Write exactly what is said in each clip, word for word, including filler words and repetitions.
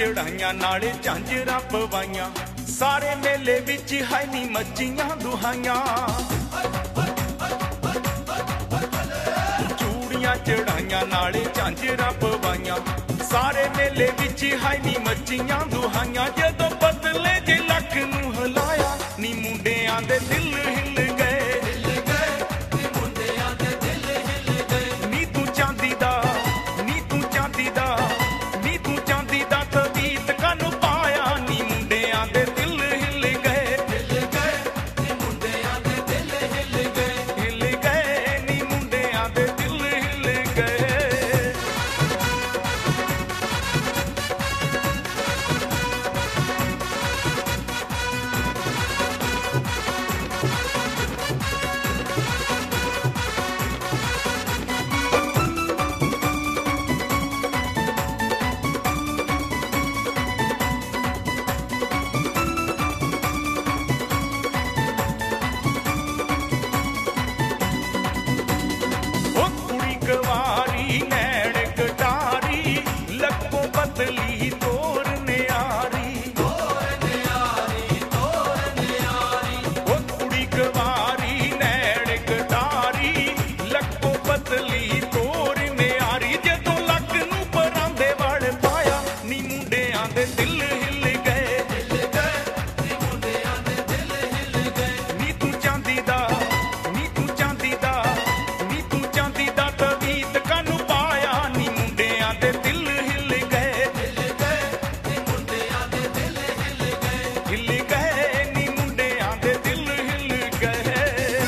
चढ़ाइया नाले झांजरा पवाइया, सारे मेले विच है नी मच्छियां दुहाइया। चूड़ियां चढ़ाइया नाले झांजरा पवाइया, सारे मेले विच है नी मच्छियां दुहाइया। जदों बदले जे लख नूं हिलाया नी मुंडियां दे दिल हिल गए। नी तू चांदी दा नी तू चांदी दा नी तू चांदी दा तवीत कानू पाया नी मुंडियां दे दिल हिल गए। हिल गए नी मुंडियां दे दिल हिल गए। गवारी नैण कटारी लक्कों बदली तोर न्यारी। ओ कुड़ी गवारी नैण कटारी लक्कों बदली तोर न्यारी। जदों लक नूं परांदे वड़ पाया नी मुंडियां दे दिल हिल गए। नी तू चांदी दा नी तू चांदी दा नी तू चांदी दा तवीत कानू पाया नी मुंडियां दे दिल हिल गए। हिल गए नी मुंडियां दे दिल हिल गए।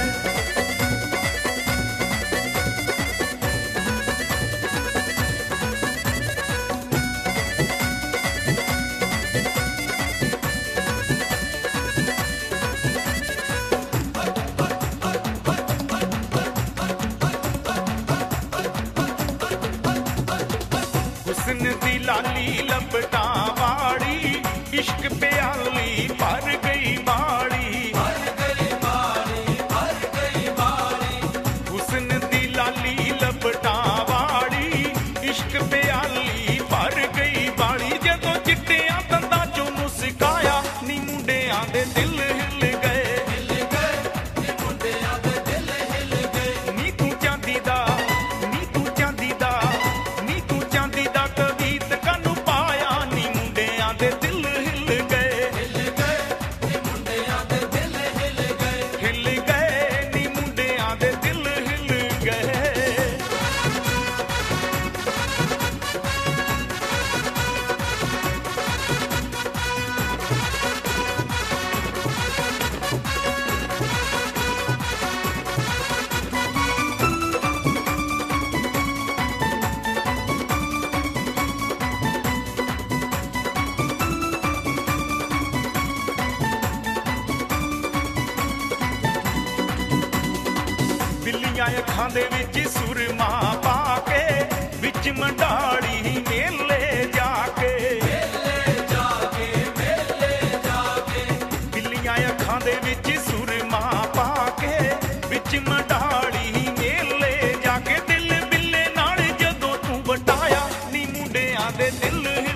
हुस्न दी लाली लपटा वाड़ी इश्क प्याली भर गई बाड़ी। हुस्न दी लाली लपटा वाड़ी इश्क प्याली भर गई बाड़ी। जदों चिट्टियां दंदां चों मुस्काया नी मुंडियां दे दिल हिल गए। नी तू चांदी दा नी तू चांदी दा नी तू चांदी दा तवीत कानू पाया नी मुंडियां दे दिल हिल गए। हिल गए नी मुंडियां दे दिल हिल गए। बिल्लियां अखां दे विच सुरमा पा के विच मंडाली मेले जाके। बिल्लियां अखां दे विच सुरमा पा के विच मंडाली मेले जाके। दिल बिल्ले नाल जदों तू वटाया नी मुंडियां दे दिल